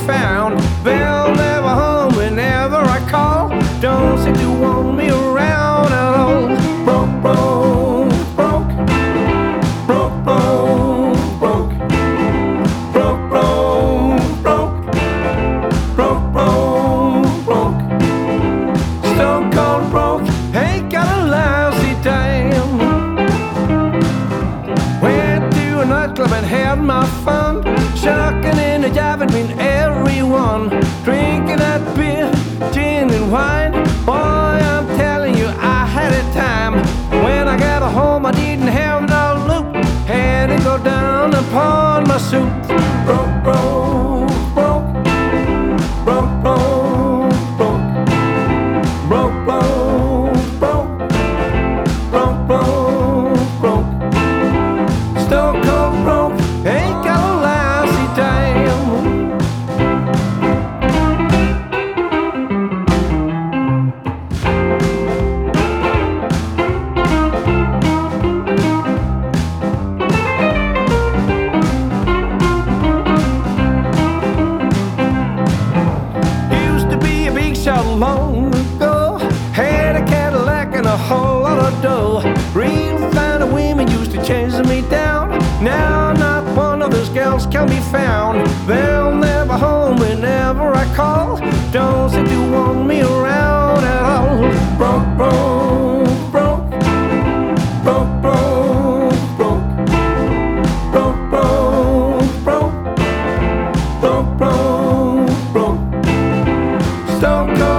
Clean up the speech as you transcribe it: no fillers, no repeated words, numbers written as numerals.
found. They'll never home whenever I call. Don't seem to want me around at all. Broke, broke, broke, broke, broke, broke, broke, broke, broke, broke, broke, broke. Stone cold broke, ain't got a lousy dime. Went to a nightclub and had my fun, shucking in and jiving between everyone, drinking that beer, gin and wine. Boy, I'm telling you, I had a time. When I got home, I didn't have no loot. Had to go down and pawn my suit. Broke, broke, broke, broke, broke, broke, broke, broke, broke, broke, broke, broke. Stone cold broke, ain't got a lousy dime. Used to be a big shot long ago, had a Cadillac and a whole lot of dough. Real fine women used to chase me down. Now not one of those gals can be found. They'll never home whenever I call. Don't seem to want me around at all. Broke, broke, broke, broke, broke, broke, broke, broke, broke, broke, broke, broke, broke. Stone cold.